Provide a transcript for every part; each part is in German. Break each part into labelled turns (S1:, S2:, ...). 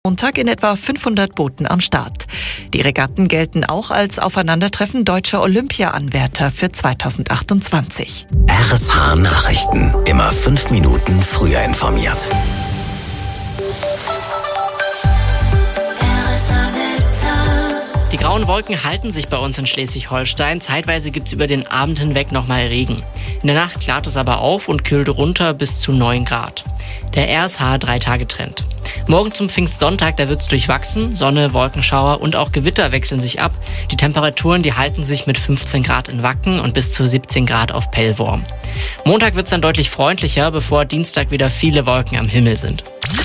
S1: Montag in etwa 500 Booten am Start. Die Regatten gelten auch als Aufeinandertreffen deutscher Olympia-Anwärter für 2028.
S2: RSH Nachrichten. Immer 5 Minuten früher informiert.
S3: Die grauen Wolken halten sich bei uns in Schleswig-Holstein. Zeitweise gibt es über den Abend hinweg nochmal Regen. In der Nacht klart es aber auf und kühlt runter bis zu 9 Grad. Der RSH 3-Tage-Trend. Morgen zum Pfingstsonntag, da wird es durchwachsen. Sonne, Wolkenschauer und auch Gewitter wechseln sich ab. Die Temperaturen, die halten sich mit 15 Grad in Wacken und bis zu 17 Grad auf Pellworm. Montag wird es dann deutlich freundlicher, bevor Dienstag wieder viele Wolken am Himmel sind.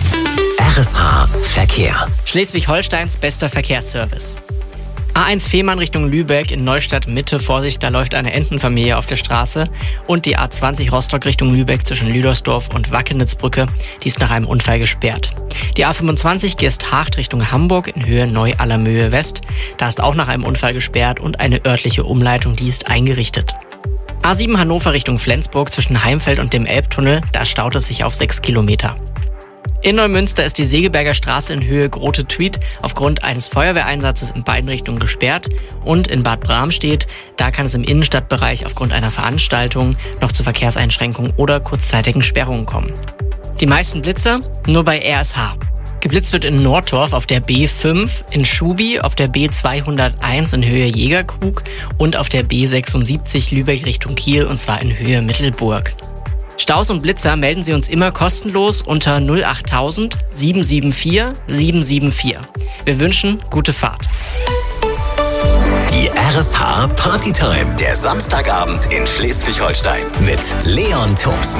S2: RSH Verkehr.
S3: Schleswig-Holsteins bester Verkehrsservice. A1 Fehmarn Richtung Lübeck in Neustadt Mitte, Vorsicht, da läuft eine Entenfamilie auf der Straße. Und die A20 Rostock Richtung Lübeck zwischen Lüdersdorf und Wackenitzbrücke, die ist nach einem Unfall gesperrt. Die A25 Geesthacht Richtung Hamburg in Höhe Neu-Allermöhe West, da ist auch nach einem Unfall gesperrt und eine örtliche Umleitung, die ist eingerichtet. A7 Hannover Richtung Flensburg zwischen Heimfeld und dem Elbtunnel, da staut es sich auf 6 Kilometer. In Neumünster ist die Segeberger Straße in Höhe Grote-Tweed aufgrund eines Feuerwehreinsatzes in beiden Richtungen gesperrt. Und in Bad Bramstedt, da kann es im Innenstadtbereich aufgrund einer Veranstaltung noch zu Verkehrseinschränkungen oder kurzzeitigen Sperrungen kommen. Die meisten Blitzer nur bei RSH. Geblitzt wird in Nordorf auf der B5, in Schubi auf der B201 in Höhe Jägerkrug und auf der B76 Lübeck Richtung Kiel und zwar in Höhe Mittelburg. Staus und Blitzer melden Sie uns immer kostenlos unter 08000 774 774. Wir wünschen gute Fahrt.
S2: Die RSH Partytime, der Samstagabend in Schleswig-Holstein mit Leon Thompson.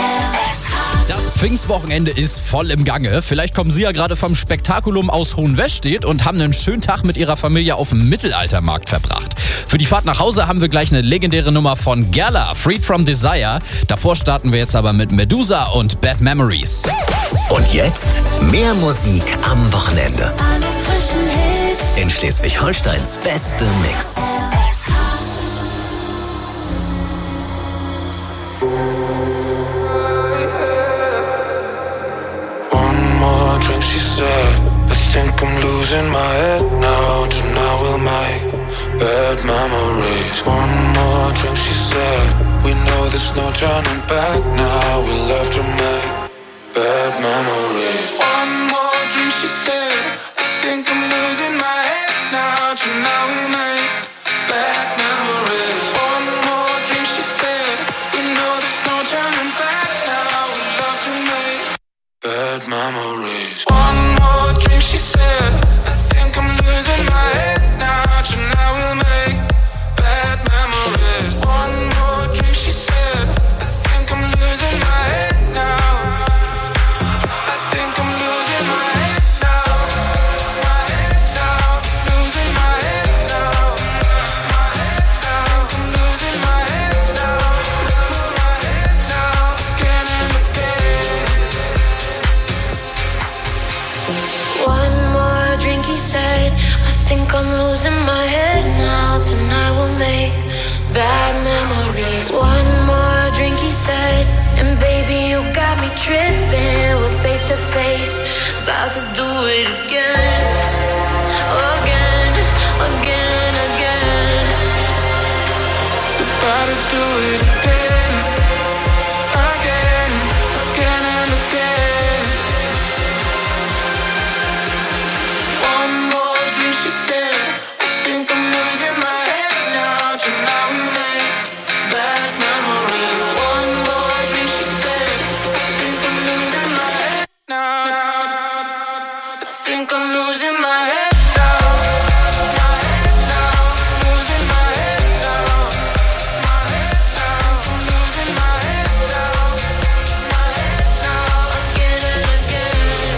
S4: Das Pfingstwochenende ist voll im Gange. Vielleicht kommen Sie ja gerade vom Spektakulum aus Hohenwestedt und haben einen schönen Tag mit Ihrer Familie auf dem Mittelaltermarkt verbracht. Für die Fahrt nach Hause haben wir gleich eine legendäre Nummer von Gerla, Freed from Desire. Davor starten wir jetzt aber mit Medusa und Bad Memories.
S2: Und jetzt mehr Musik am Wochenende. In Schleswig-Holsteins beste Mix.
S5: She said, I think I'm losing my head now. Tonight we'll make bad memories. One more drink, she said. We know there's no turning back now. We'll have to make bad memories. One more drink, she said. I think I'm losing my head now. Tonight we'll make bad memories. One more drink, she said. We know there's no turning back now. We'll have to make bad memories. One more drink, she said. I think I'm losing my head now. Tonight we'll make bad memories. One more drink, she said. I think I'm losing my head now. I think I'm losing my head now. My head now. Losing my head now. My head now. I think I'm losing my head now. My head now. Again and again.
S6: One more drink, he said. I think I'm losing my head now. Tonight we'll make bad memories. One more drink, he said. And baby, you got me tripping. We're face to face, about to do it again. Again, again, again.
S5: About to do it again. Again, again and again. One more drink, she said. I think I'm losing my head now. Tonight we make bad memories. One more drink, she said. I think I'm losing my head now. I think I'm losing my head now. My head now. Losing my head now. My head now. I'm losing my head now. My head now.
S6: Again and again.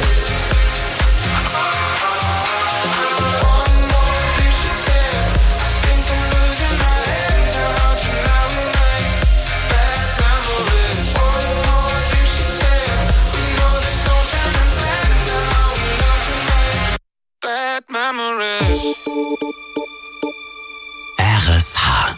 S5: One more drink, she said. I think I'm losing my head now. Tonight we make bad memories. One more drink, she said. We know there's no turning back now. We love to make bad memories.
S2: RSH.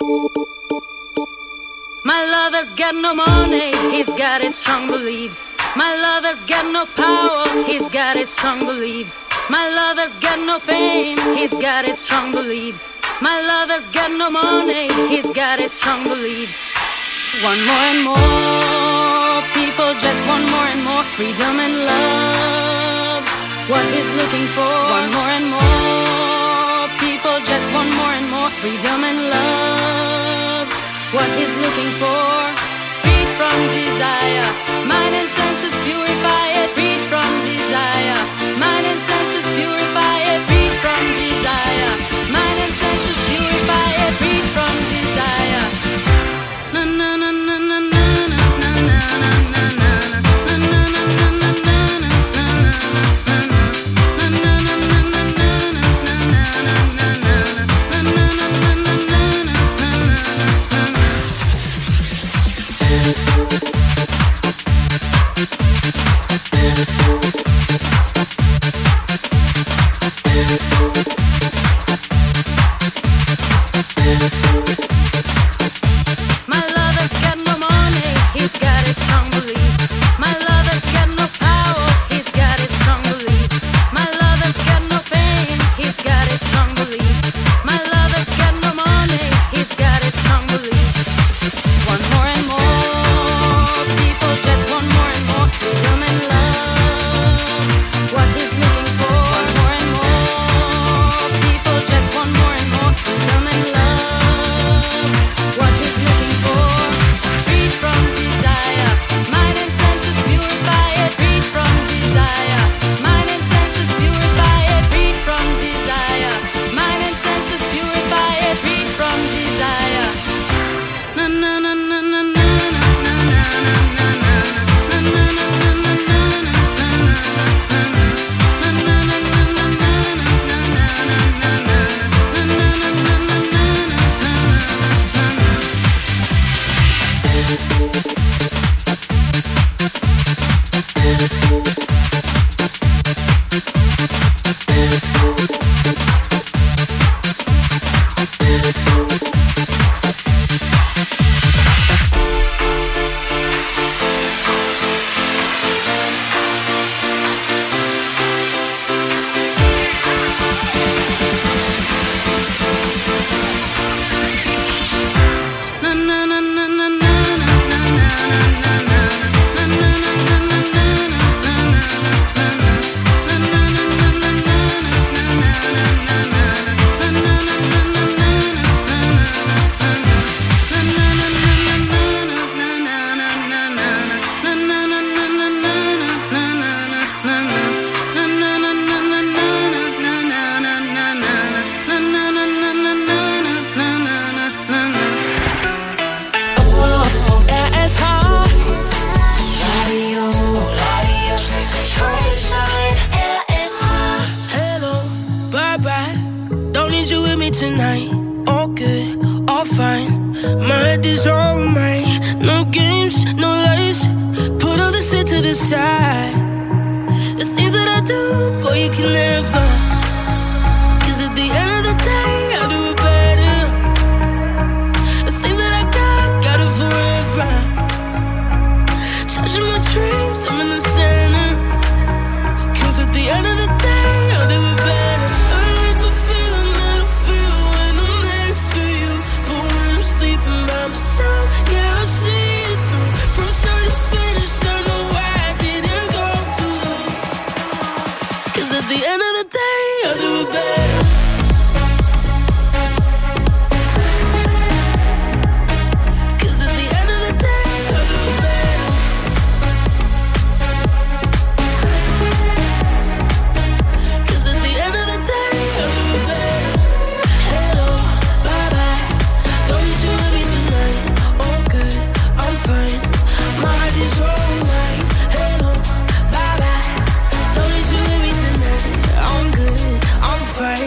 S7: My lover's got no money, he's got his strong beliefs. My lover's got no power, he's got his strong beliefs. My lover's got no fame, he's got his strong beliefs. My lover's got no money, he's got his strong beliefs. Want more and more, people just want more and more freedom and love. What he's looking for, want more and more, people just want more and more freedom and love. What he's looking for, freed from desire, mind and senses purify it. Freed from desire, mind and senses purify it. Freed from desire, mind and senses purify it. Freed from desire. Na na na na na na na na na na na.
S8: Tonight, all good, all fine. My head is all mine. No games, no lies. Put all this shit to the side. The things that I do, boy, you can never. 'Cause at the end of the day, I'll do it better. The things that I got it forever. Charging my drinks, I'm in the center. 'Cause at the end of the day, I'll do it better. Myself, yeah, I see it through. From start to finish, I know why I didn't go too low. 'Cause at the end of the day, I'll do it better. 'Cause at the end of the day, I'll do it better. 'Cause at the end of the day, I'll do it better. Hello, bye bye. Don't need you with me tonight. All good, I'm fine. My heart is all mine. Hello, bye bye. Don't need you with me tonight. I'm good, I'm fine.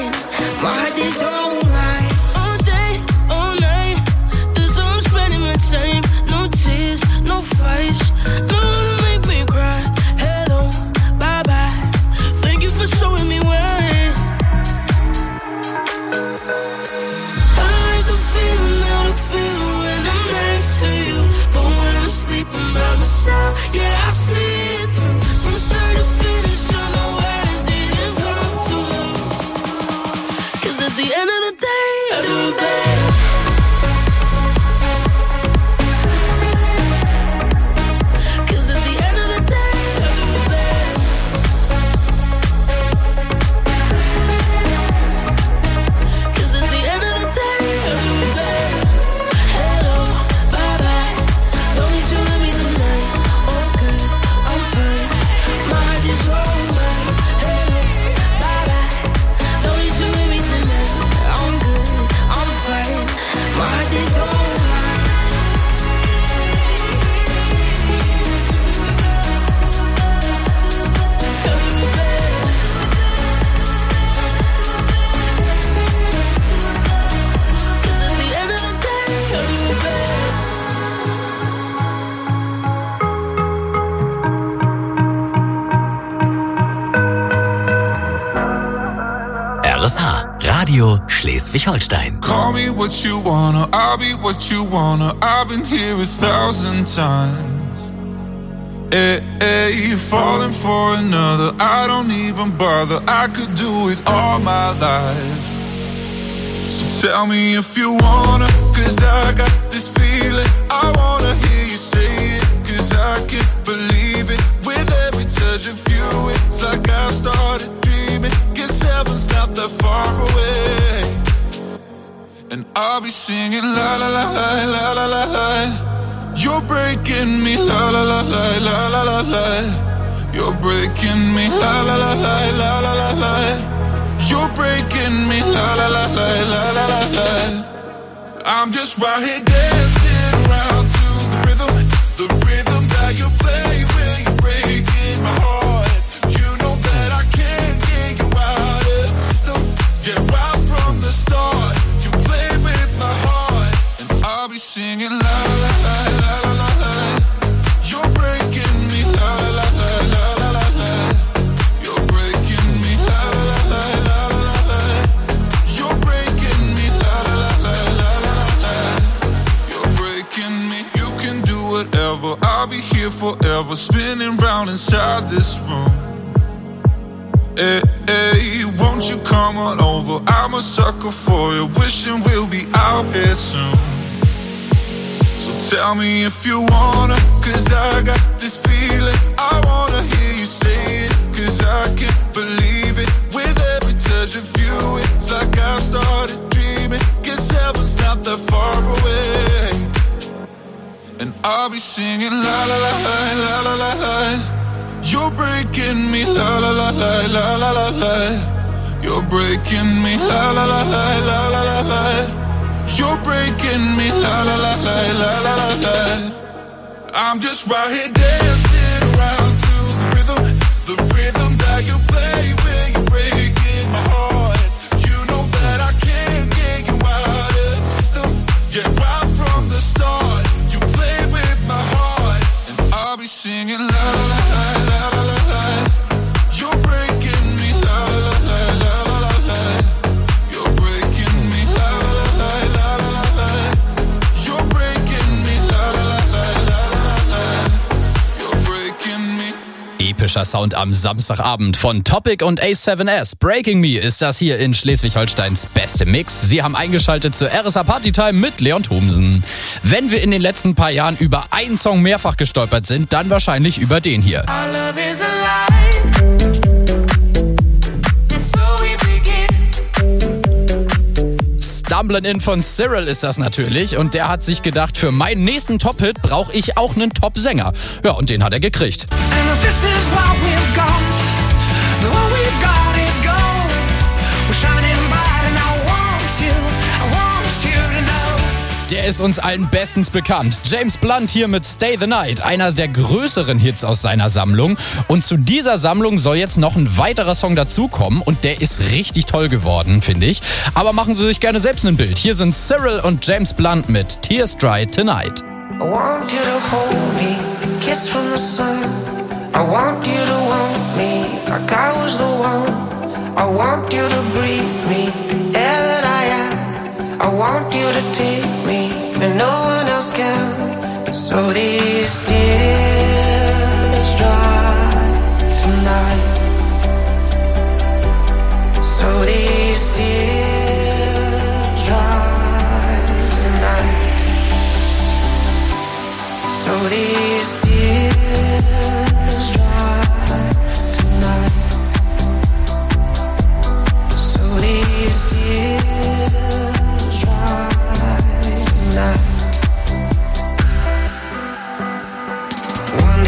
S2: RSH, Radio Schleswig-Holstein.
S5: Call me what you wanna, I'll be what you wanna. I've been here 1,000 times. Hey, falling for another, I don't even bother. I could do it all my life. So tell me if you wanna, cause I got this feeling. I wanna hear you say it, cause I can't believe it. With every touch of you, it's like I've started dreaming. Guess heaven's not that far away. And I'll be singing la la la la la la la la. You're breaking me la la la la la la la la. You're breaking me la la la la la la la la. You're breaking me la la la la la la la la. I'm just right here dancing around to the rhythm that you play when you're breaking my heart. You know that I can't get you out of the system. Yeah, right from the start, you play with my heart, and I'll be singing la la la la la la la. You're breaking me la la la la la la la la. You're breaking me la la la la la la la. You're breaking me la la la la la la la. You're breaking me. You can do whatever. I'll be here forever, spinning round inside this room. Hey, hey, won't you come on over? I'm a sucker for you, wishing we'll be out here soon. So tell me if you wanna, cause I got this feeling. I wanna hear you say it, cause I can't believe it. With every touch of you, it's like I've started dreaming. Guess heaven's not that far away. And I'll be singing la la la la la la la la. You're breaking me la la la la la la la la. You're breaking me la la la la la la la la. You're breaking me la la la la la la la la. I'm just right here dancing around to the rhythm that you play when you're breaking my heart. You know that I can't get you out of the system. Yeah, right from the start, you play with my heart, and I'll be singing la la la la la la la la. You're breaking me la la la la la la la la. You're breaking me la la la la la la la la. You're breaking me la la la la la la la la. You're breaking me.
S4: Epischer Sound am Samstagabend von Topic und A7S. Breaking Me ist das hier in Schleswig-Holsteins beste Mix. Sie haben eingeschaltet zur RSH Partytime mit Leon Thomsen. Wenn wir in den letzten paar Jahren über einen Song mehrfach gestolpert sind, dann wahrscheinlich über den hier.
S8: Our love is alive. So we begin.
S4: Stumblin' In von Cyril ist das natürlich, und der hat sich gedacht, für meinen nächsten Top-Hit brauche ich auch einen Top-Sänger. Ja, und den hat er gekriegt.
S8: And if this is what we've got, then what we've got is gold. We're shining bright and I want you to know.
S4: Der ist uns allen bestens bekannt. James Blunt hier mit Stay the Night, einer der größeren Hits aus seiner Sammlung. Und zu dieser Sammlung soll jetzt noch ein weiterer Song dazukommen, und der ist richtig toll geworden, finde ich. Aber machen Sie sich gerne selbst ein Bild. Hier sind Cyril und James Blunt mit Tears Dry Tonight.
S9: I want you to hold me, kiss from the sun. I want you to want me like I was the one. I want you to breathe me, air that I am. I want you to take me when no one else can. So these tears dry tonight. So these tears dry tonight. So these tears dry tonight. So these tears dry tonight. One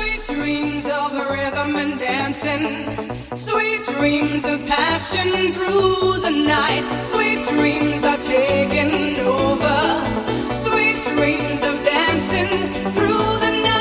S10: Sweet dreams of rhythm and dancing. Sweet dreams of passion through the night. Sweet dreams are taking over. Sweet dreams of dancing through the night.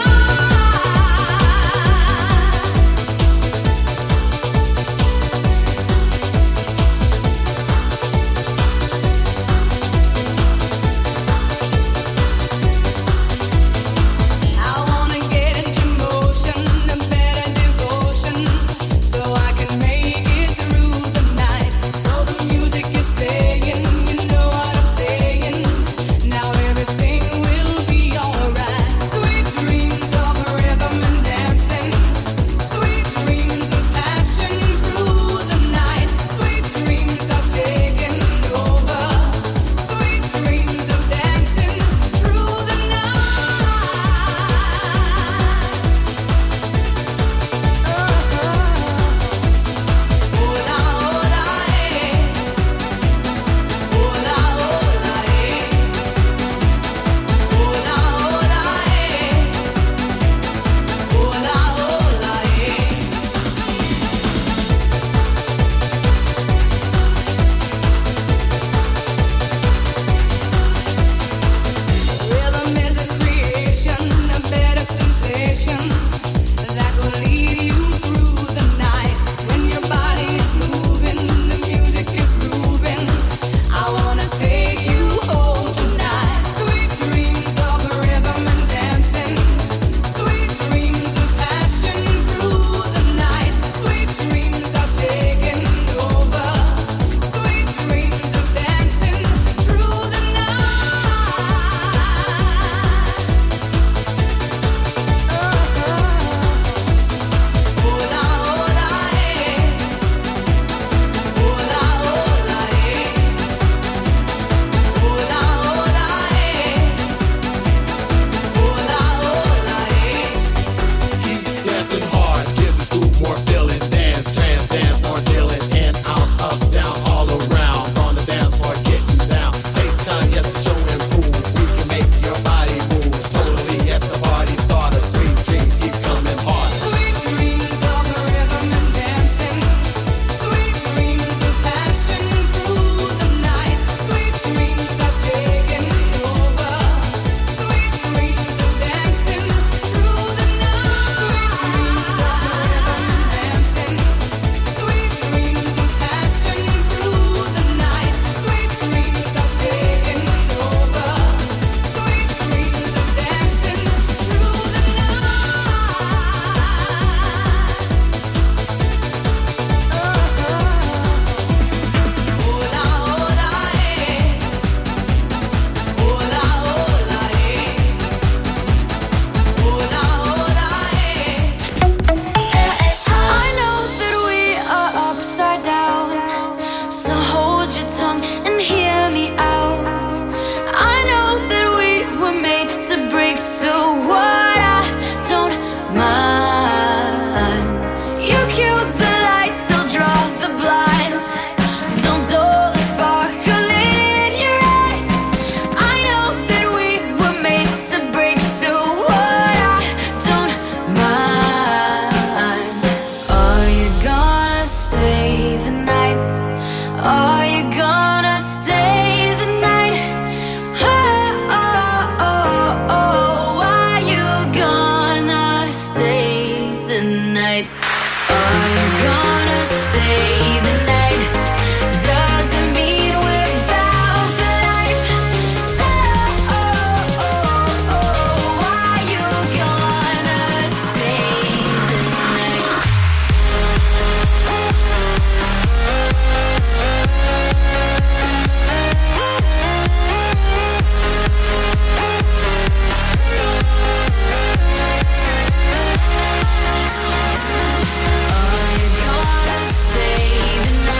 S6: Are you gonna stay the night?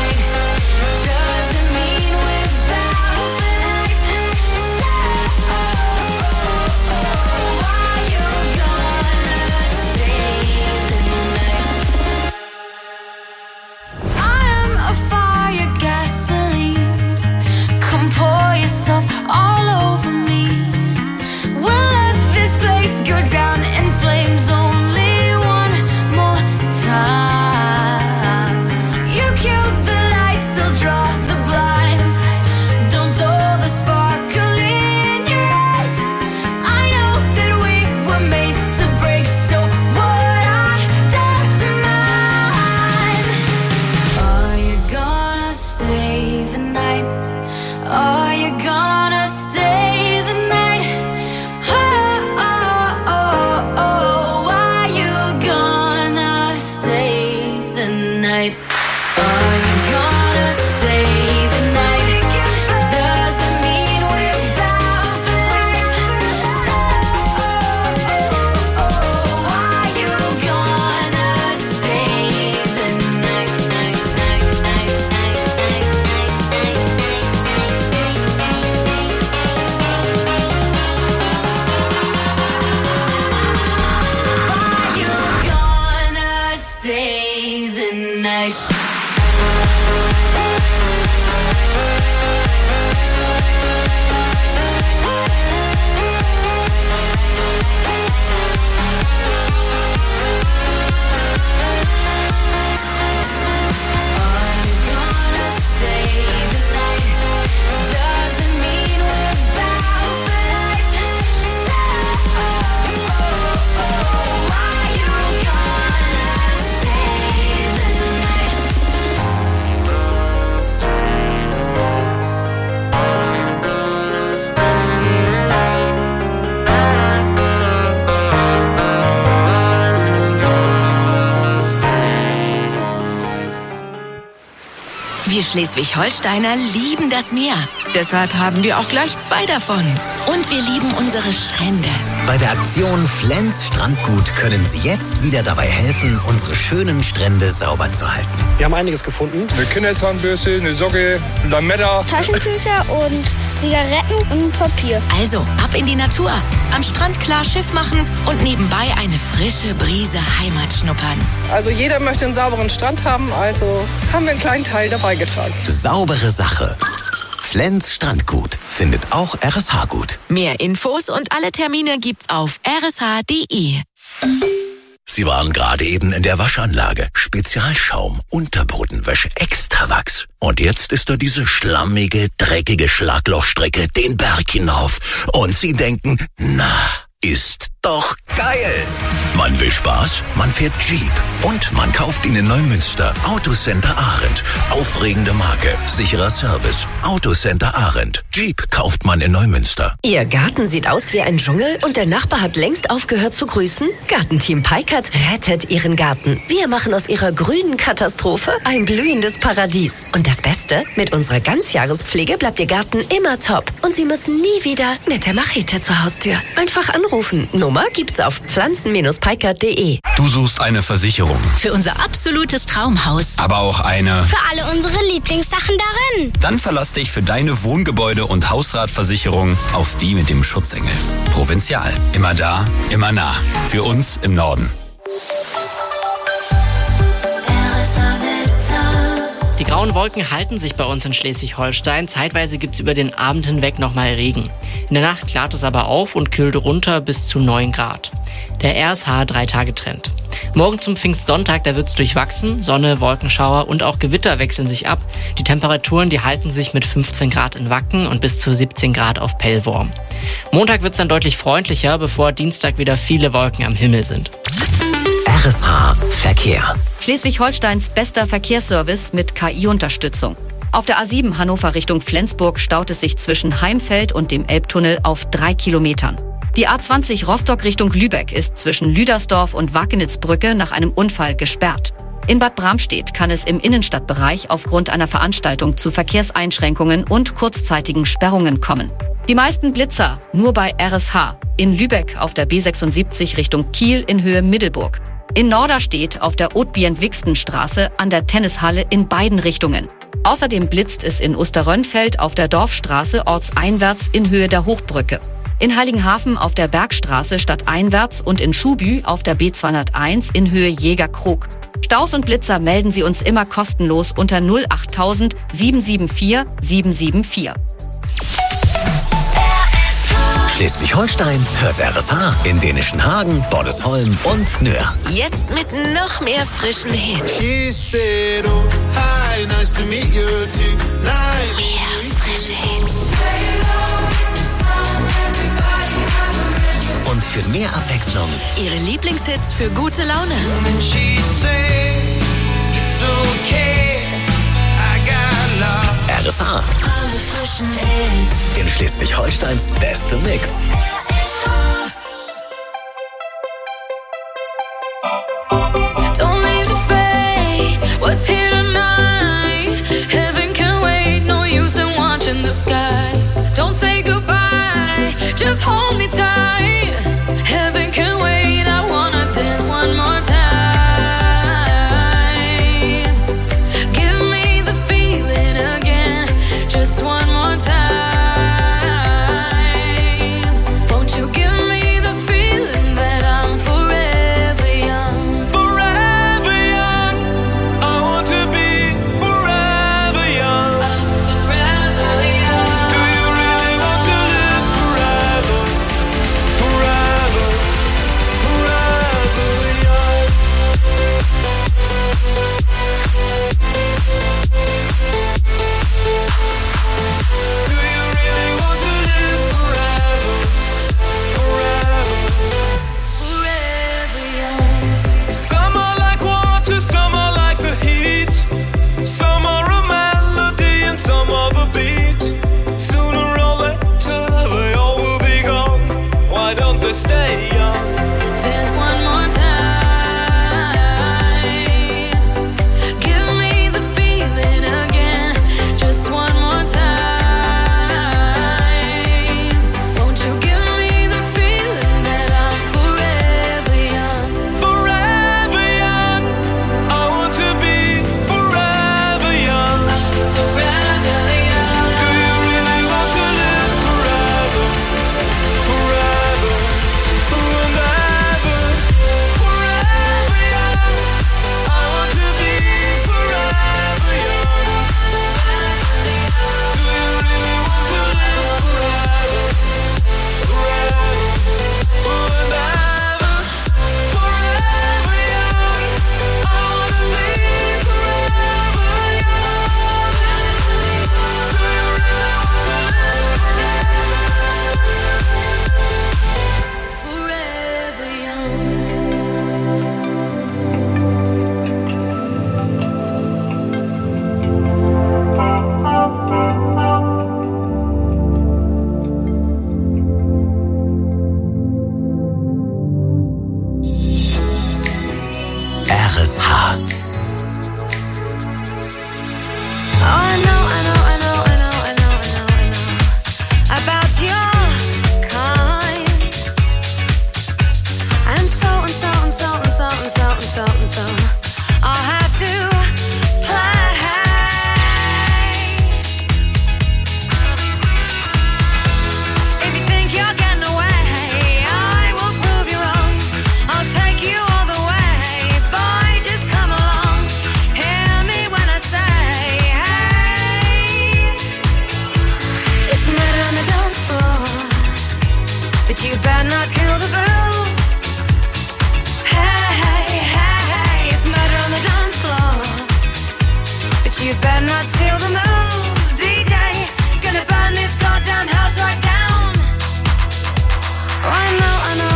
S6: night? Are you gonna stay the night? Doesn't mean we're bound for life. So, are you gonna stay the night? Are you gonna stay the night?
S11: Wir Schleswig-Holsteiner lieben das Meer. Deshalb haben wir auch gleich 2 davon. Und wir lieben unsere Strände.
S2: Bei der Aktion Flens Strandgut können Sie jetzt wieder dabei helfen, unsere schönen Strände sauber zu halten.
S12: Wir haben einiges gefunden. Eine Kinderzahnbürste, eine Socke, Lametta.
S13: Taschentücher und Zigaretten und Papier.
S11: Also, ab in die Natur. Am Strand klar Schiff machen und nebenbei eine frische Brise Heimat schnuppern.
S14: Also jeder möchte einen sauberen Strand haben, also haben wir einen kleinen Teil dabei getragen.
S2: Saubere Sache. Flens Strandgut findet auch RSH gut.
S11: Mehr Infos und alle Termine gibt's auf rsh.de.
S2: Sie waren gerade eben in der Waschanlage. Spezialschaum, Unterbodenwäsche, Extrawachs. Und jetzt ist da diese schlammige, dreckige Schlaglochstrecke den Berg hinauf. Und Sie denken, na, ist doch geil. Man will Spaß, man fährt Jeep und man kauft ihn in Neumünster. Autocenter Arendt. Aufregende Marke, sicherer Service. Autocenter Arendt. Jeep kauft man in Neumünster.
S15: Ihr Garten sieht aus wie ein Dschungel und der Nachbar hat längst aufgehört zu grüßen? Gartenteam Peikert rettet Ihren Garten. Wir machen aus Ihrer grünen Katastrophe ein blühendes Paradies. Und das Beste, mit unserer Ganzjahrespflege bleibt Ihr Garten immer top. Und Sie müssen nie wieder mit der Machete zur Haustür. Einfach anrufen. Nummer gibt's auf pflanzen-peikert.de.
S16: Du suchst eine Versicherung.
S11: Für unser absolutes Traumhaus.
S16: Aber auch eine...
S13: Für alle unsere Lieblingssachen darin.
S16: Dann verlass dich für deine Wohngebäude- und Hausratversicherung auf die mit dem Schutzengel. Provinzial. Immer da, immer nah. Für uns im Norden.
S3: Die grauen Wolken halten sich bei uns in Schleswig-Holstein. Zeitweise gibt es über den Abend hinweg nochmal Regen. In der Nacht klart es aber auf und kühlt runter bis zu 9 Grad. Der RSH 3-Tage-Trend. Morgen zum Pfingstsonntag, da wird es durchwachsen. Sonne, Wolkenschauer und auch Gewitter wechseln sich ab. Die Temperaturen, die halten sich mit 15 Grad in Wacken und bis zu 17 Grad auf Pellworm. Montag wird es dann deutlich freundlicher, bevor Dienstag wieder viele Wolken am Himmel sind.
S2: RSH Verkehr.
S17: Schleswig-Holsteins bester Verkehrsservice mit KI-Unterstützung. Auf der A7 Hannover Richtung Flensburg staut es sich zwischen Heimfeld und dem Elbtunnel auf 3 Kilometern. Die A20 Rostock Richtung Lübeck ist zwischen Lüdersdorf und Wakenitzbrücke nach einem Unfall gesperrt. In Bad Bramstedt kann es im Innenstadtbereich aufgrund einer Veranstaltung zu Verkehrseinschränkungen und kurzzeitigen Sperrungen kommen. Die meisten Blitzer nur bei RSH. In Lübeck auf der B76 Richtung Kiel in Höhe Middelburg. In Norderstedt auf der Othbjörn-Wixten-Straße an der Tennishalle in beiden Richtungen. Außerdem blitzt es in Osterrönfeld auf der Dorfstraße ortseinwärts in Höhe der Hochbrücke. In Heiligenhafen auf der Bergstraße stadteinwärts und in Schubü auf der B201 in Höhe Jägerkrog. Staus und Blitzer melden Sie uns immer kostenlos unter 08000 774 774.
S2: Schleswig-Holstein hört RSH in Dänischen Hagen, Bordesholm und Nöhr.
S11: Jetzt mit noch mehr frischen Hits. Mehr frische Hits.
S2: Und für mehr Abwechslung
S11: Ihre Lieblingshits für gute Laune.
S2: RSH. In Schleswig-Holsteins beste Mix.
S6: Don't leave the fade. What's here?
S18: the sky. Don't say goodbye, just hold me tight. Heaven can wait, I wanna dance one more time. Give me the feeling again, just one more time. Won't you give me the feeling that I'm forever young?
S19: Forever young, I want to be forever young.
S18: Forever young.
S19: Do you really want to live forever? Forever, forever young. Do you really want to live forever? Forever,
S18: Forever young.
S19: some are like water, some are like the heat. Some are a melody and some are the beat. Sooner or later they all will be gone. Why don't they stay young?
S18: Dance one more time. Give me the feeling again, just one more time. Won't you give me the feeling that I'm forever young?
S19: Forever young, I want to be forever young.
S18: Forever young.
S19: Do you really want to live forever? Forever, and ever. Forever young, I want to be forever young. Do you really want to live forever? Forever, and ever. Forever young, I want to be forever young.
S18: Forever
S2: RSH.
S6: About your kind. And so I'll have to play. If you think you're getting away, I will prove you wrong. I'll take you all the way. Boy, just come along. Hear me when I say, hey. It's murder on the dance floor, but you better not kill the groove. Hey, it's murder on the dance floor, but you better not steal the moves. DJ, gonna burn this goddamn house right down. Oh, I know.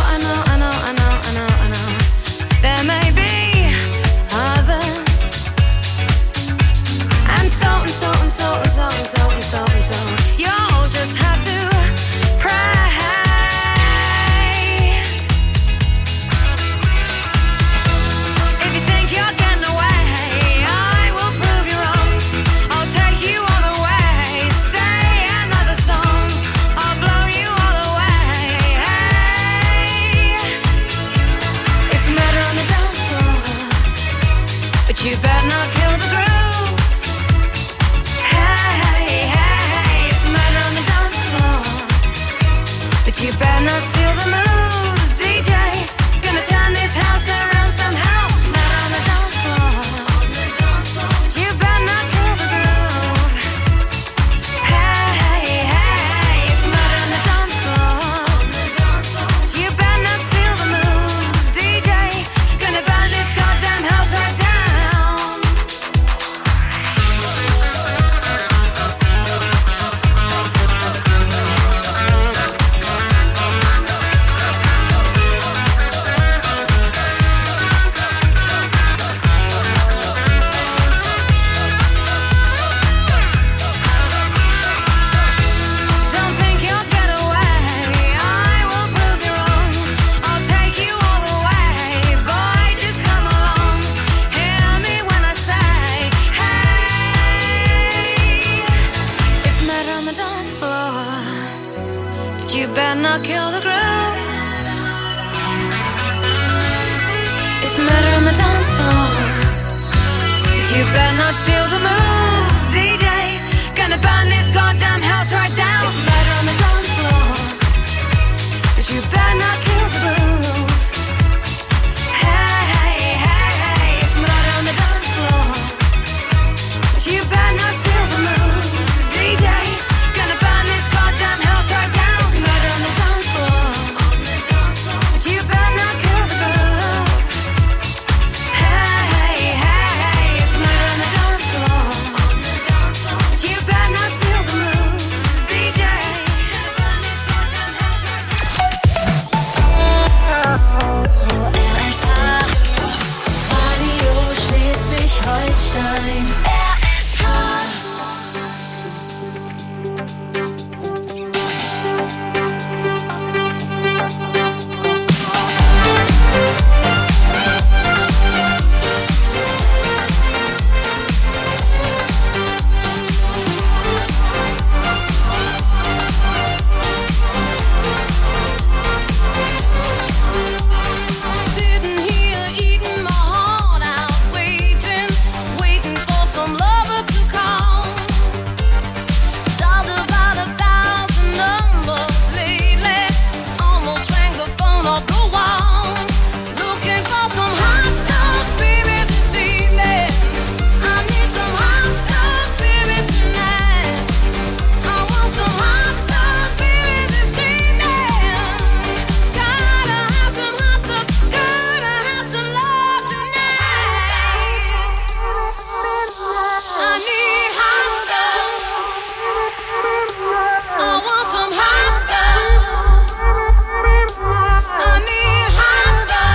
S6: There may be others, and so. You'll just have to pray. If you think you're getting away, I will prove you wrong. I'll take you all the way. Stay another song, I'll blow you all away. It's murder on the dance floor, but you better not kill the groove. Hey, it's murder on the dance floor, but you better not steal the moves. DJ, gonna turn this house around somehow. Murder on the dance floor, but you better not kill the groove. Hey, it's murder on the dance floor, but you better not steal the moves. DJ, gonna burn this goddamn house right down.
S18: not steal the moves. DJ, gonna burn this goddamn house right down. It's murder on the dance floor, but you better not kill the groove. Hey, hey, hey, hey, it's murder on the dance floor, but you better not steal the moves. DJ, gonna burn this goddamn house right down. It's murder on the dance floor, but you better not kill the groove. Hey, hey, hey, hey, it's murder on the dance floor, but you better not steal the moves. DJ, gonna burn this goddamn house
S6: RSH, Radio Schleswig-Holstein. RSH.
S8: Sitting here eating my heart out, waiting for some lover to come. Dialed about 1,000 numbers lately, almost rang the phone off the wall. Looking for some hot stuff, baby, this evening. I need some hot stuff, baby, tonight. I want some hot stuff, baby, this evening. Gotta have some hot stuff, gotta have some love tonight. I need hot stuff. I want some hot stuff. I need hot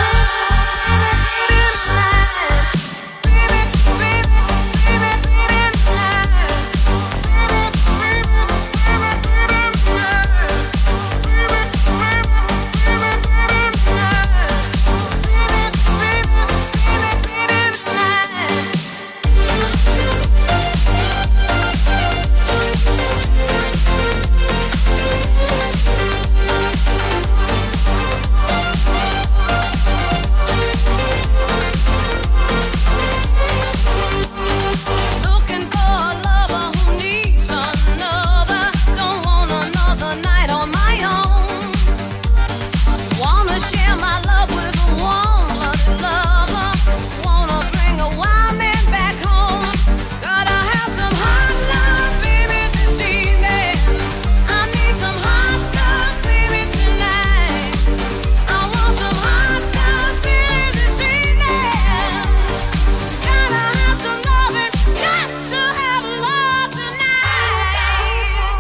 S8: Looking for a lover who needs another. Don't want another night on my own. Wanna share my love with a warm-blooded lover. Wanna bring a wild man back home. Gotta have some hot love, baby, this evening. I need some hot stuff, baby, tonight. I want some hot stuff, baby, this evening. Gotta have some loving, got to have love tonight.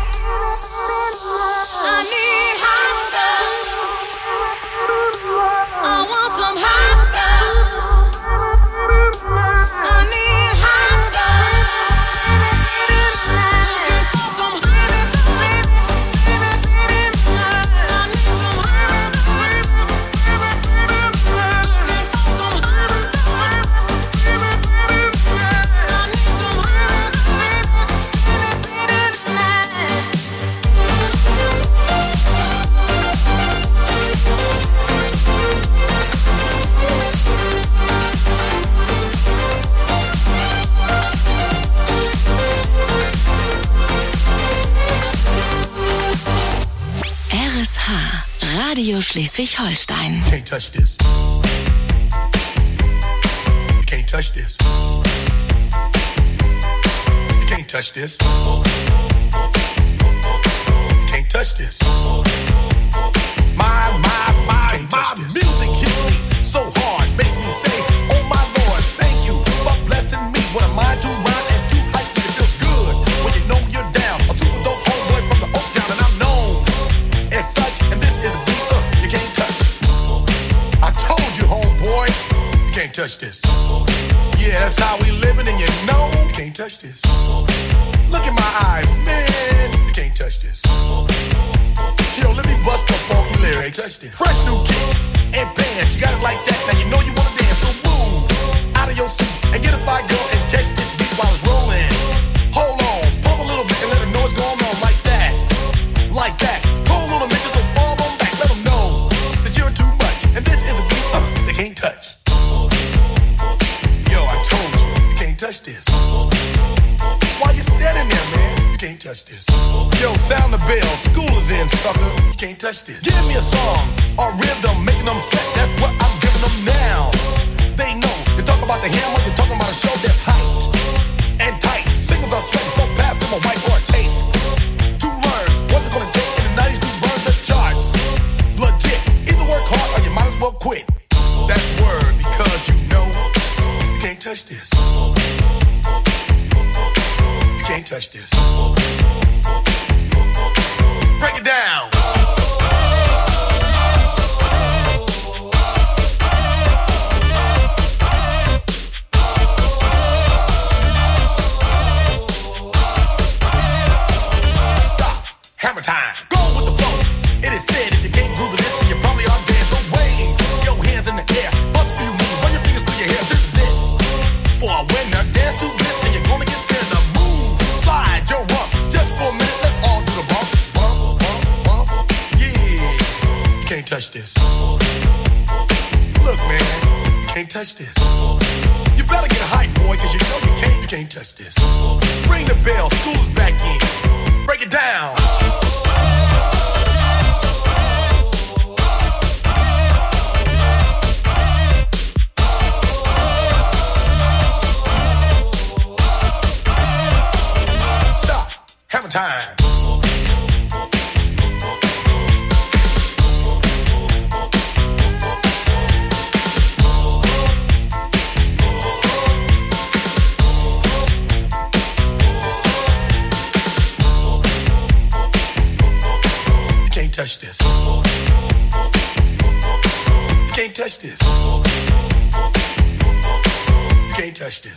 S8: I need hot stuff. I want some hot stuff. I need hot stuff. Looking for some hot stuff, baby. I need some hot stuff. Looking for some hot stuff. I need some hot
S11: RSH, Radio Schleswig-Holstein.
S20: Can't touch this. You can't touch this. You can't touch this. You can't touch this. My music hits me so hard, makes me say, oh my Lord, thank you for blessing me. What am I to rhyme and to hype? It feels good when you know you're down. A super dope homeboy from the Oak Town, and I'm known as such. And this is a beat you can't touch. I told you, homeboy, you can't touch this. Yeah, that's how we living, and you know you can't touch this. Look in my eyes, man, you can't touch this. Yo, let me bust the funky lyrics. Fresh new kicks and bands, you got it like that. Now you know you wanna dance, so move out of your seat and get a fire girl and catch this beat while it's rolling. Hold on, pump a little bit and let them know what's going on like that. Like that. Hold on a minute, just don't fall on back. Let them know that you're too much. And this is a beat they can't touch. Yo, I told you, you can't touch touch this. Why you standing there, man? You can't touch this. Yo, sound the bell, school is in, sucker. You can't touch this. Give me a song, a rhythm, making them sweat. That's what I'm giving them now. They know, you talk about the hammer, you're talking about a show that's hyped and tight. Singles are sweating so fast, them a white or a tape. To learn what's it gonna take in the 90s to burn the charts. Legit, either work hard or you might as well quit. That's word, because you know you can't touch this. You can't touch this. Break it down. Stop. Hammer time. Go with the flow. It is said if you can't groove this, then you probably are dead. So wave your hands in the air. Bust a few moves. Run your fingers through your hair. This is it. For a winner, dance to this, and you're gonna get there. The move, slide your rump. Just for a minute, let's all do the bump, bump, bump, bump. Yeah, you can't touch this. Look, man, you can't touch this. You better get hype, boy, cause you know you can't touch this. Ring the bell, school's back in. Break it down. Hammer time. You can't touch this. You can't touch this. You can't touch this.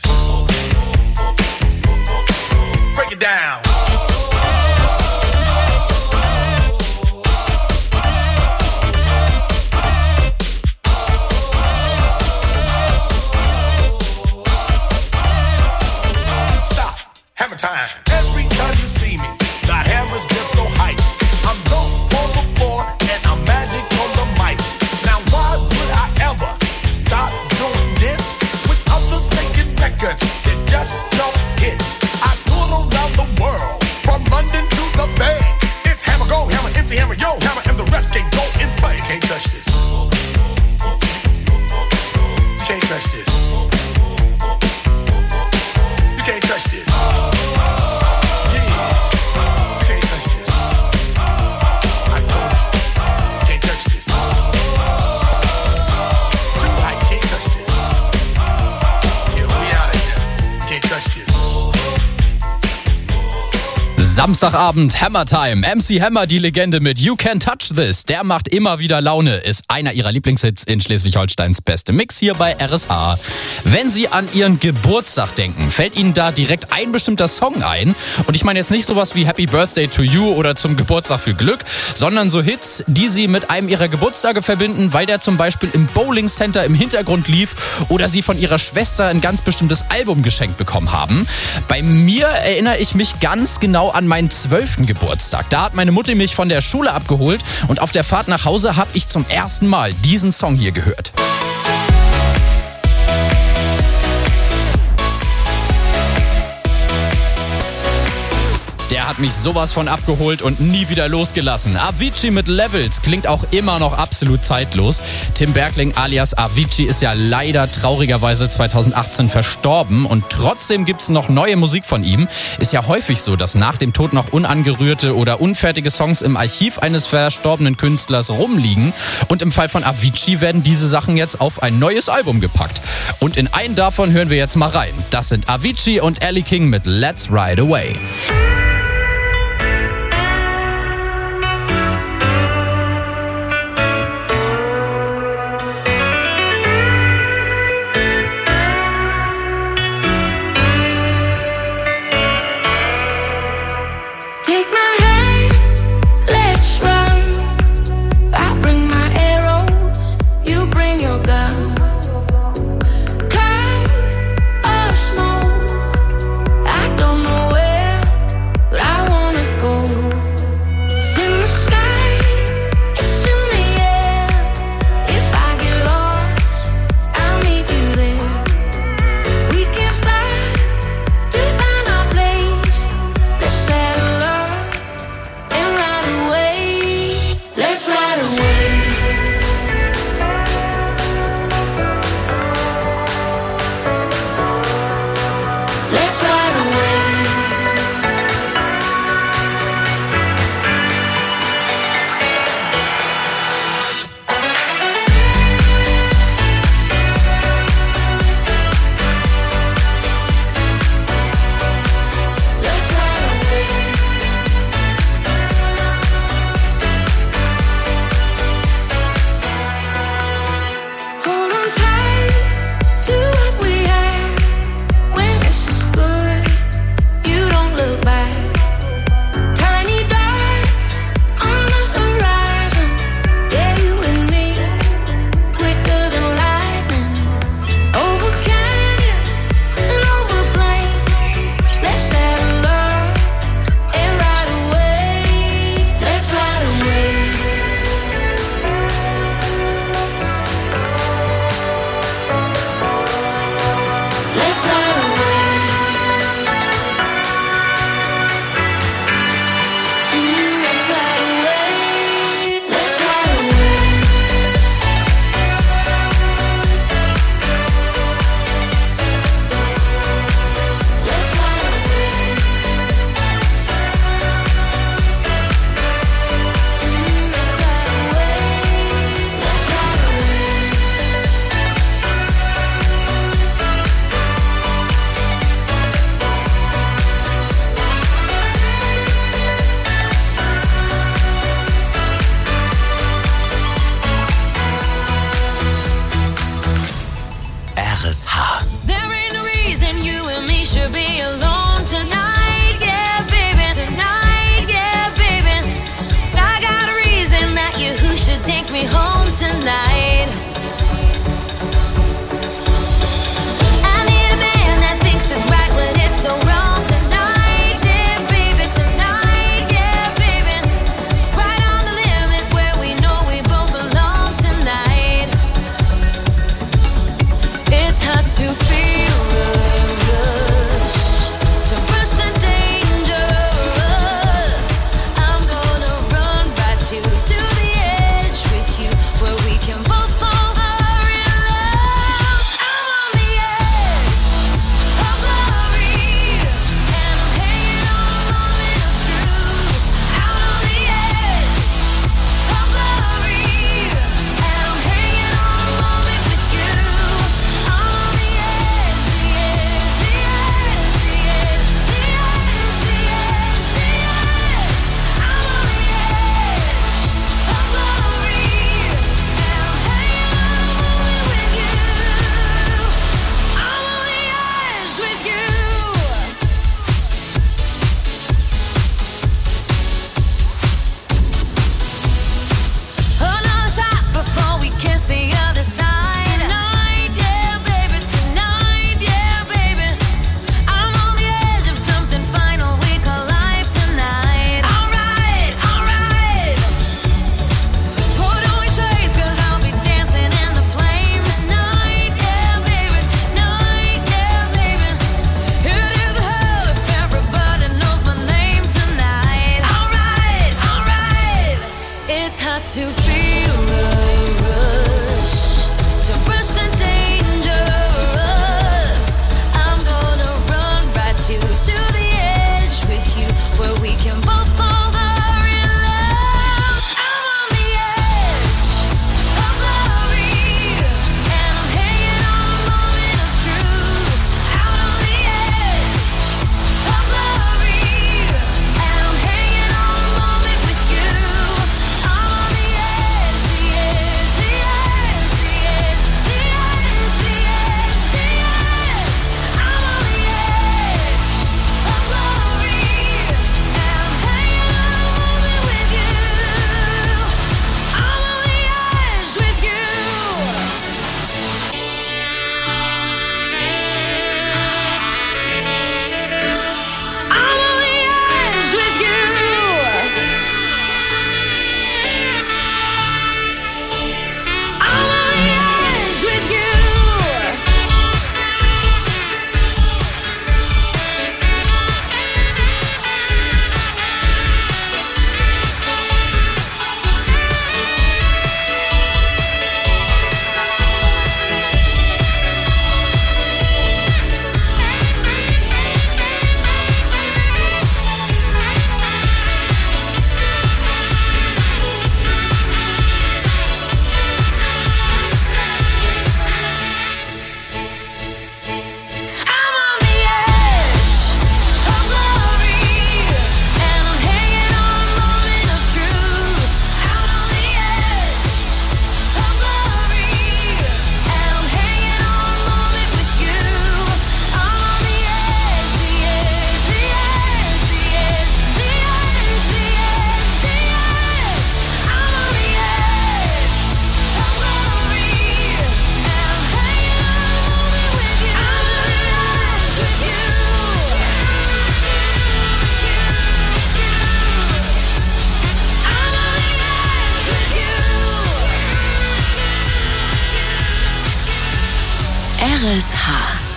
S20: Break it down. Hammer time. Every time you see me, the hammer's just so hype. I'm dope on the floor and I'm magic on the mic. Now why would I ever stop doing this with others making records that just don't hit? I tour around the world, from London to the Bay. It's hammer go, hammer empty, hammer yo, hammer, and the rest can go and play. You can't touch this. You can't touch this. You can't touch this.
S4: Samstagabend, Hammer Time. MC Hammer, die Legende mit You Can't Touch This. Der macht immer wieder Laune, ist einer ihrer Lieblingshits in Schleswig-Holsteins beste Mix hier bei RSH. Wenn Sie an Ihren Geburtstag denken, fällt Ihnen da direkt ein bestimmter Song ein? Und ich meine jetzt nicht sowas wie Happy Birthday to You oder zum Geburtstag viel Glück, sondern so Hits, die Sie mit einem Ihrer Geburtstage verbinden, weil der zum Beispiel im Bowling Center im Hintergrund lief oder Sie von Ihrer Schwester ein ganz bestimmtes Album geschenkt bekommen haben. Bei mir erinnere ich mich ganz genau an meinen 12. Geburtstag. Da hat meine Mutter mich von der Schule abgeholt und auf der Fahrt nach Hause habe ich zum ersten Mal diesen Song hier gehört. Der hat mich sowas von abgeholt und nie wieder losgelassen. Avicii mit Levels klingt auch immer noch absolut zeitlos. Tim Bergling alias Avicii ist ja leider traurigerweise 2018 verstorben und trotzdem gibt's noch neue Musik von ihm. Ist ja häufig so, dass nach dem Tod noch unangerührte oder unfertige Songs im Archiv eines verstorbenen Künstlers rumliegen. Und im Fall von Avicii werden diese Sachen jetzt auf ein neues Album gepackt. Und in einen davon hören wir jetzt mal rein. Das sind Avicii und Ellie King mit Let's Ride Away.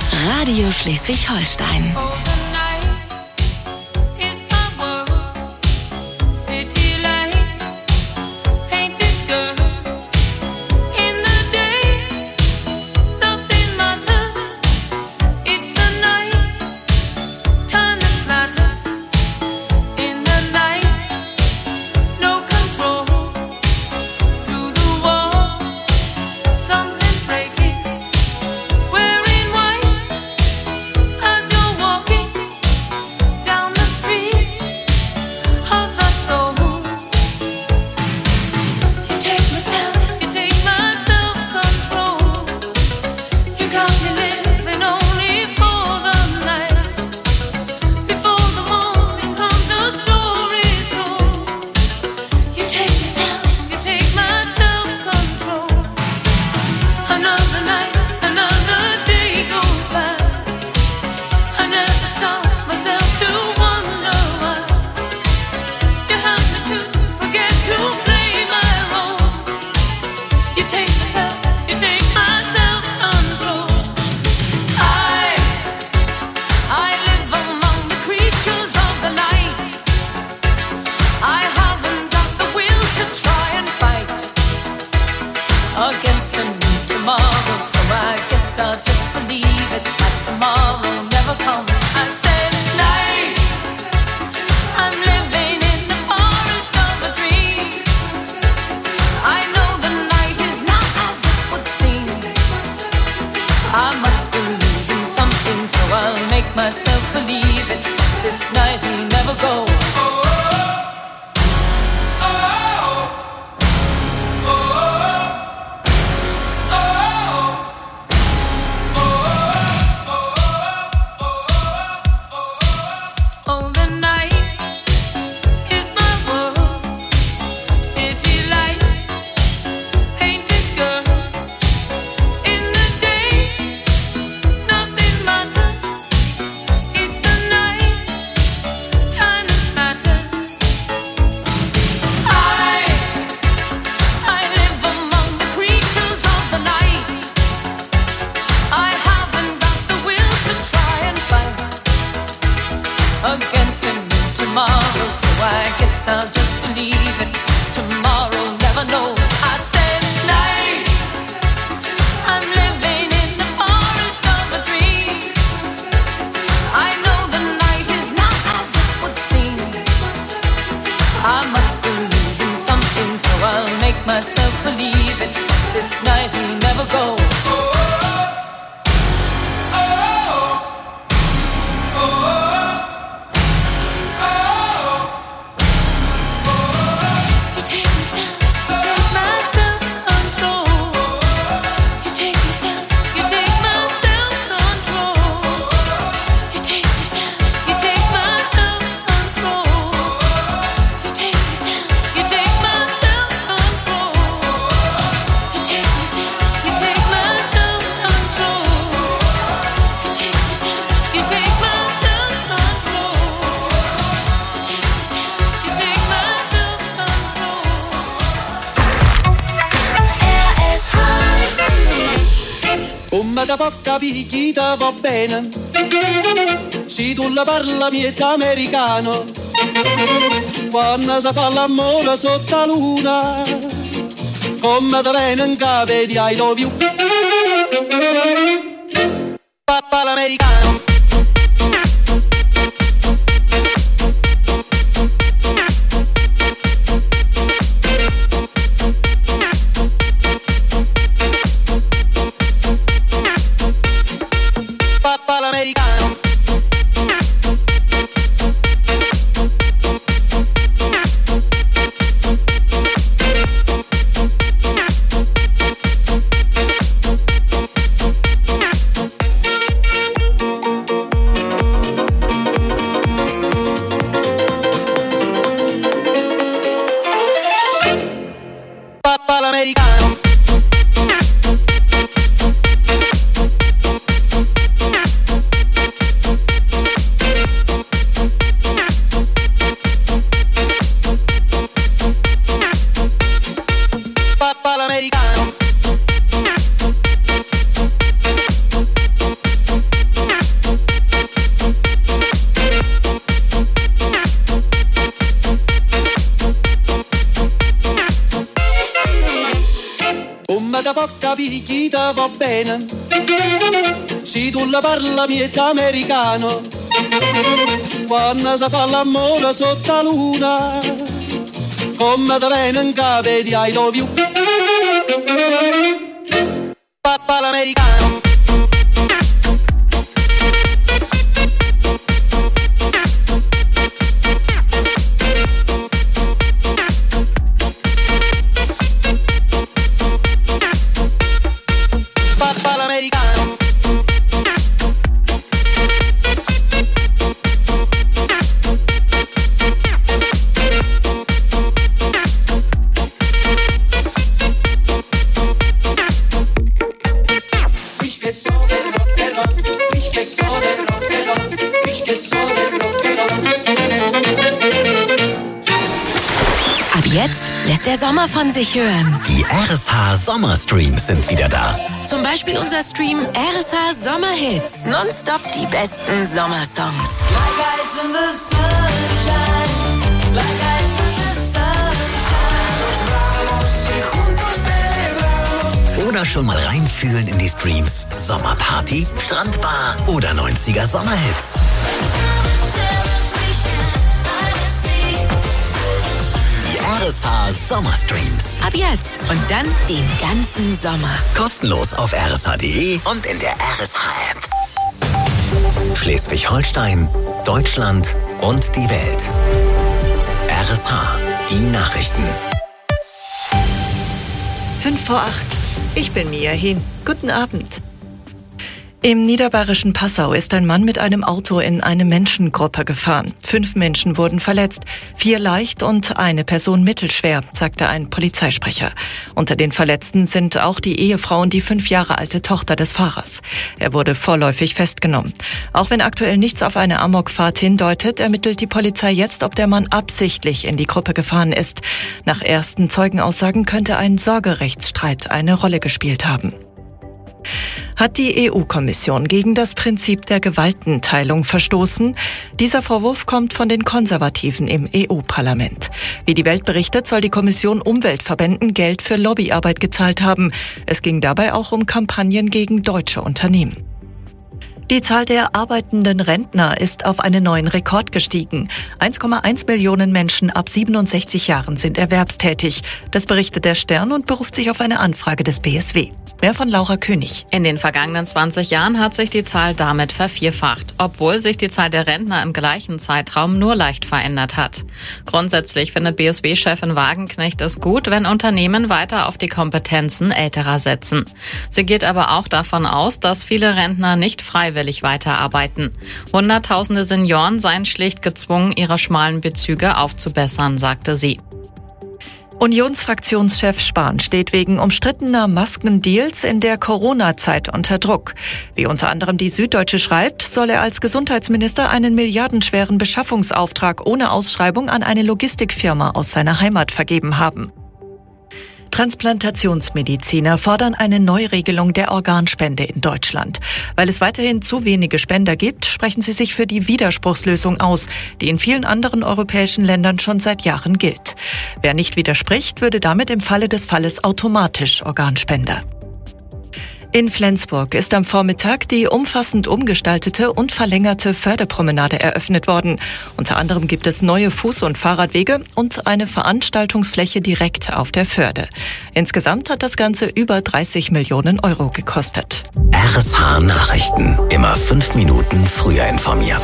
S11: Radio Schleswig-Holstein.
S21: Da può capire chi te va bene, se tu la parla miezza americano, quando si fa l'amore sotto la luna, come te viene in capo di I love you, papà l'americano. va bene. Se tu la parla miezza americano, quando si fa l'amore sotto la luna, come te viene in capo di I love you. Papà l'americano.
S11: Ab jetzt lässt der Sommer von sich hören.
S2: Die RSH Sommerstreams sind wieder da.
S11: Zum Beispiel unser Stream RSH Sommerhits. Nonstop die besten Sommersongs.
S2: Oder schon mal reinfühlen in die Streams Sommerparty, Strandbar oder 90er Sommerhits. Die RSH Sommerstreams.
S11: Ab jetzt und dann den ganzen Sommer.
S2: Kostenlos auf rsh.de und in der RSH-App. Schleswig-Holstein, Deutschland und die Welt. RSH, die Nachrichten.
S1: 7:55. Ich bin Mia Hehn. Guten Abend. Im niederbayerischen Passau ist ein Mann mit einem Auto in eine Menschengruppe gefahren. 5 Menschen wurden verletzt, 4 leicht und eine Person mittelschwer, sagte ein Polizeisprecher. Unter den Verletzten sind auch die Ehefrau und die 5 Jahre alte Tochter des Fahrers. Er wurde vorläufig festgenommen. Auch wenn aktuell nichts auf eine Amokfahrt hindeutet, ermittelt die Polizei jetzt, ob der Mann absichtlich in die Gruppe gefahren ist. Nach ersten Zeugenaussagen könnte ein Sorgerechtsstreit eine Rolle gespielt haben. Hat die EU-Kommission gegen das Prinzip der Gewaltenteilung verstoßen? Dieser Vorwurf kommt von den Konservativen im EU-Parlament. Wie die Welt berichtet, soll die Kommission Umweltverbänden Geld für Lobbyarbeit gezahlt haben. Es ging dabei auch um Kampagnen gegen deutsche Unternehmen. Die Zahl der arbeitenden Rentner ist auf einen neuen Rekord gestiegen. 1,1 Millionen Menschen ab 67 Jahren sind erwerbstätig. Das berichtet der Stern und beruft sich auf eine Anfrage des BSW. Mehr von Laura König.
S22: In den vergangenen 20 Jahren hat sich die Zahl damit vervierfacht, obwohl sich die Zahl der Rentner im gleichen Zeitraum nur leicht verändert hat. Grundsätzlich findet BSW-Chefin Wagenknecht es gut, wenn Unternehmen weiter auf die Kompetenzen Älterer setzen. Sie geht aber auch davon aus, dass viele Rentner nicht freiwillig weiterarbeiten. Hunderttausende Senioren seien schlicht gezwungen, ihre schmalen Bezüge aufzubessern, sagte sie.
S1: Unionsfraktionschef Spahn steht wegen umstrittener Maskendeals in der Corona-Zeit unter Druck. Wie unter anderem die Süddeutsche schreibt, soll er als Gesundheitsminister einen milliardenschweren Beschaffungsauftrag ohne Ausschreibung an eine Logistikfirma aus seiner Heimat vergeben haben. Transplantationsmediziner fordern eine Neuregelung der Organspende in Deutschland. Weil es weiterhin zu wenige Spender gibt, sprechen sie sich für die Widerspruchslösung aus, die in vielen anderen europäischen Ländern schon seit Jahren gilt. Wer nicht widerspricht, würde damit im Falle des Falles automatisch Organspender. In Flensburg ist am Vormittag die umfassend umgestaltete und verlängerte Förderpromenade eröffnet worden. Unter anderem gibt es neue Fuß- und Fahrradwege und eine Veranstaltungsfläche direkt auf der Förde. Insgesamt hat das Ganze über 30 Millionen Euro gekostet.
S2: RSH Nachrichten. Immer 5 Minuten früher informiert.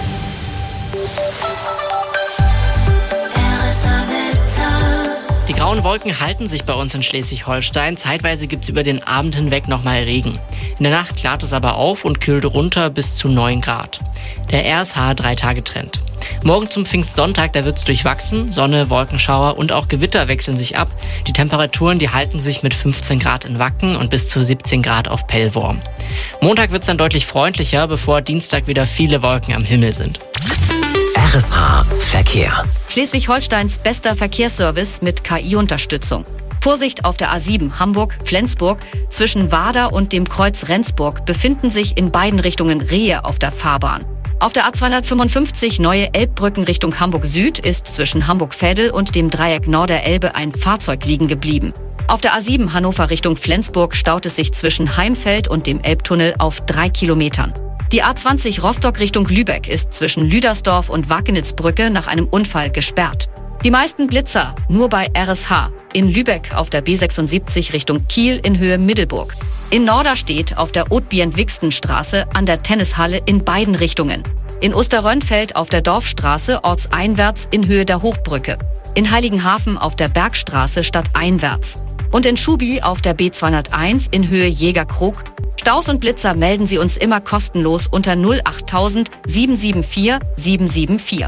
S3: Die grauen Wolken halten sich bei uns in Schleswig-Holstein. Zeitweise gibt es über den Abend hinweg nochmal Regen. In der Nacht klart es aber auf und kühlt runter bis zu 9 Grad. Der RSH 3-Tage-Trend. Morgen zum Pfingstsonntag, da wird es durchwachsen. Sonne, Wolkenschauer und auch Gewitter wechseln sich ab. Die Temperaturen, die halten sich mit 15 Grad in Wacken und bis zu 17 Grad auf Pellworm. Montag wird es dann deutlich freundlicher, bevor Dienstag wieder viele Wolken am Himmel sind.
S2: RSH Verkehr.
S17: Schleswig-Holsteins bester Verkehrsservice mit KI-Unterstützung. Vorsicht auf der A7 Hamburg-Flensburg. Zwischen Wader und dem Kreuz Rendsburg befinden sich in beiden Richtungen Rehe auf der Fahrbahn. Auf der A255 Neue Elbbrücken Richtung Hamburg Süd ist zwischen Hamburg-Veddel und dem Dreieck Norderelbe ein Fahrzeug liegen geblieben. Auf der A7 Hannover Richtung Flensburg staut es sich zwischen Heimfeld und dem Elbtunnel auf 3 Kilometern. Die A20 Rostock Richtung Lübeck ist zwischen Lüdersdorf und Wackenitzbrücke nach einem Unfall gesperrt. Die meisten Blitzer nur bei RSH. In Lübeck auf der B76 Richtung Kiel in Höhe Middelburg. In Norderstedt auf der Ottbjörn-Wixten-Straße an der Tennishalle in beiden Richtungen. In Osterrönfeld auf der Dorfstraße ortseinwärts in Höhe der Hochbrücke. In Heiligenhafen auf der Bergstraße stadteinwärts. Und in Schuby auf der B201 in Höhe Jägerkrug. Staus und Blitzer melden Sie uns immer kostenlos unter 08000 774 774.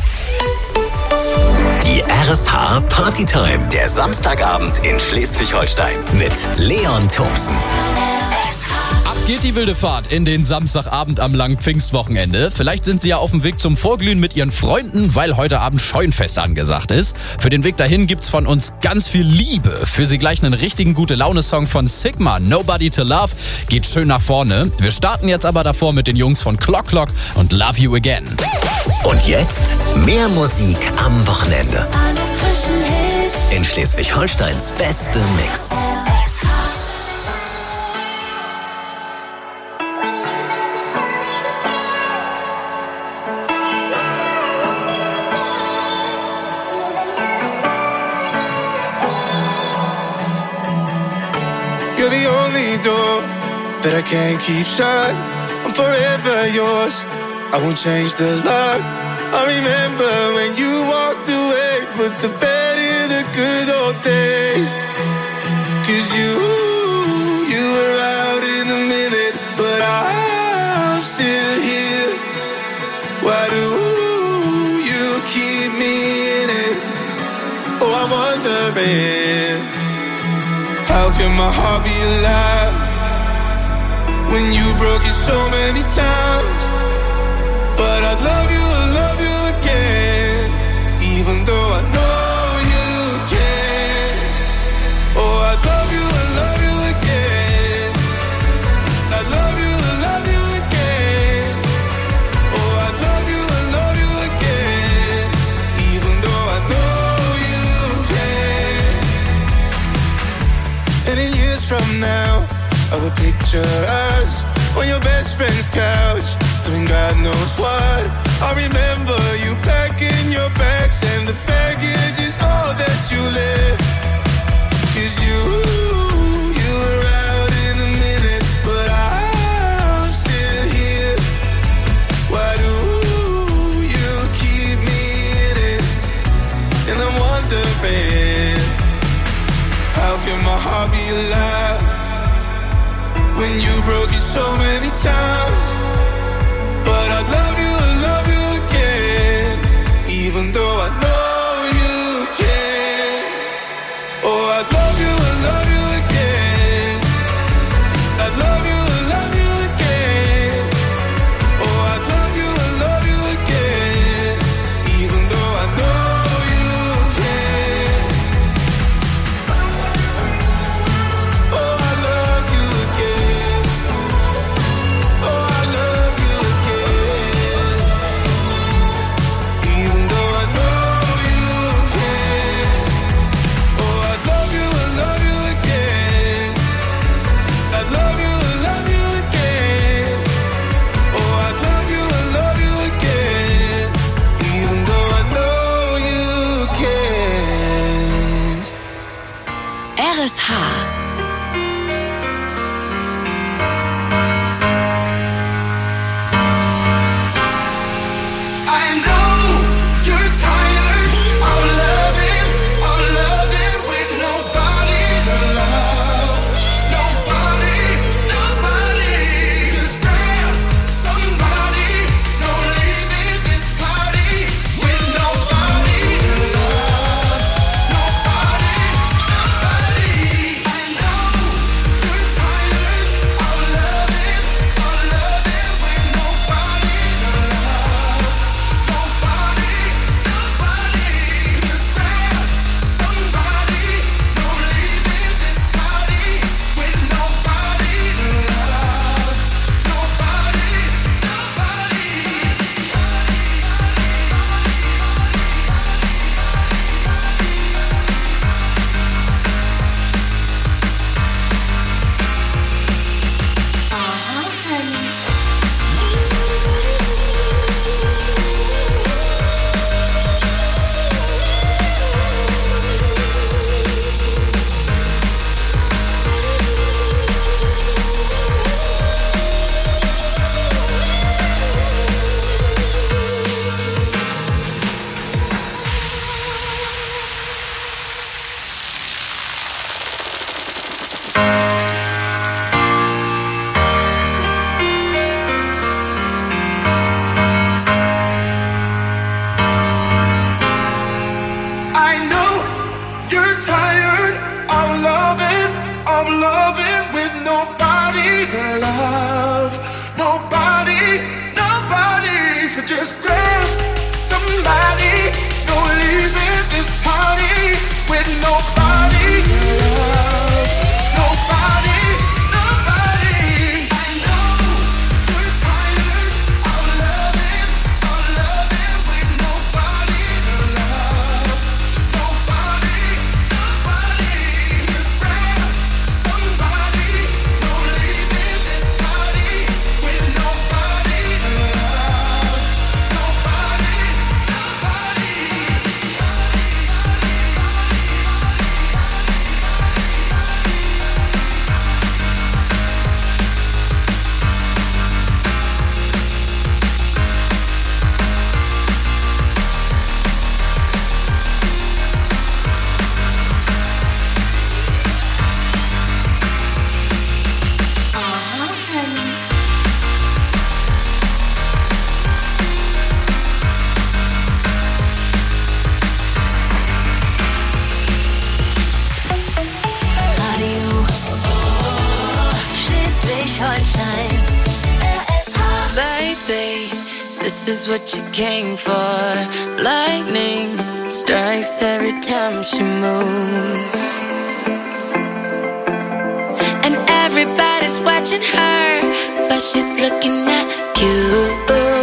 S2: Die RSH Partytime, der Samstagabend in Schleswig-Holstein mit Leon Thompson.
S4: Ab geht die wilde Fahrt in den Samstagabend am langen Pfingstwochenende. Vielleicht sind Sie ja auf dem Weg zum Vorglühen mit Ihren Freunden, weil heute Abend Scheunfest angesagt ist. Für den Weg dahin gibt's von uns ganz viel Liebe. Für Sie gleich einen richtigen Gute-Laune-Song von Sigma, Nobody to Love. Geht schön nach vorne. Wir starten jetzt aber davor mit den Jungs von Clock Clock und Love You Again.
S2: Und jetzt mehr Musik am Wochenende. In Schleswig-Holsteins beste Mix.
S9: You're the only door that I can't keep shut. I'm forever yours. I won't change the lock. I remember when you walked away, put the bed in the good old days. 'Cause you were out in a minute, but I'm still here. Why do you keep me in it? Oh, I'm wondering, how can my heart be alive when you broke it so many times? But I'd love you again, even though I know you can. Oh, I'd love you again. I'd love you again. Oh, I'd love you again, even though I know you can. And in years from now, I will picture us on your best friend's couch, doing God knows what. I remember you packing your bags and the baggage is all that you left. 'Cause you were out in a minute, but I'm still here. Why do you keep me in it? And I'm wondering, how can my heart be alive when you broke it so many times? But I'd love you again, even though I know you can. Oh, I'd love you again. I'd love you again. Oh, I'd love you again, even though I know you can. Oh, I love you again. Oh, nobody, nobody. So just grab somebody. No leaving this party with nobody. Nobody, nobody. I know you're tired of loving with nobody to love. Nobody, nobody. Just grab somebody. No leaving this party with nobody to love. Nobody, nobody.
S6: Radio Schleswig-Holstein.
S18: Baby, this is what you came for. Lightning strikes every time she moves, and everybody's watching her, but she's looking at you.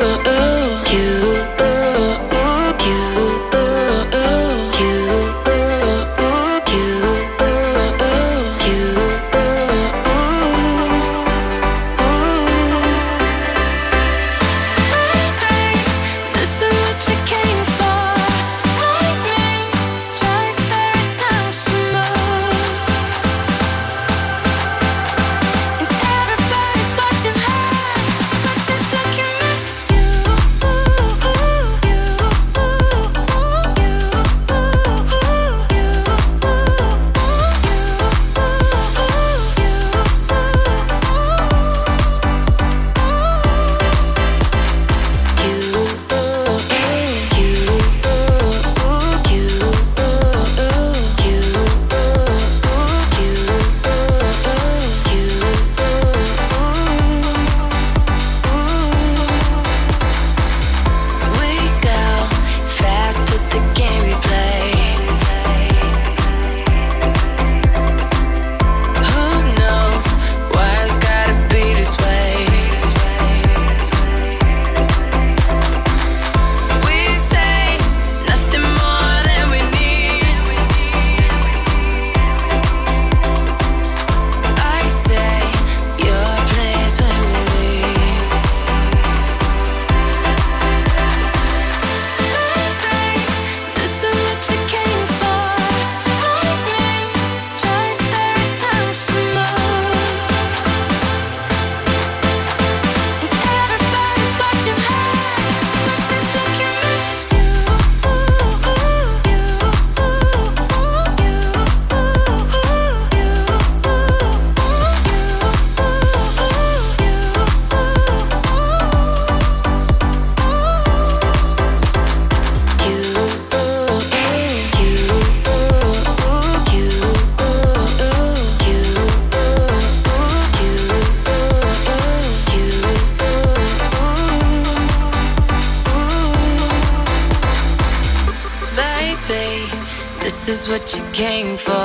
S18: This is what you came for.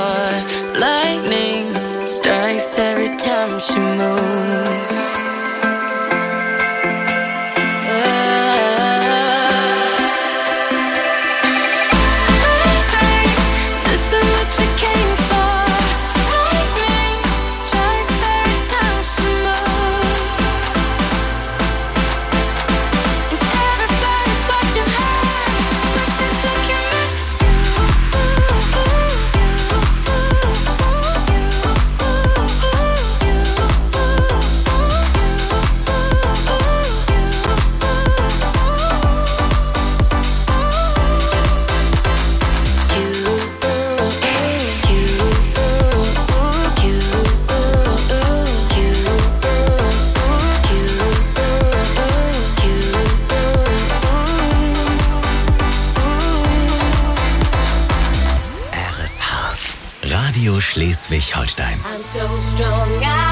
S18: Lightning strikes every time she moves.
S2: Radio Schleswig-Holstein.
S6: I'm so strong,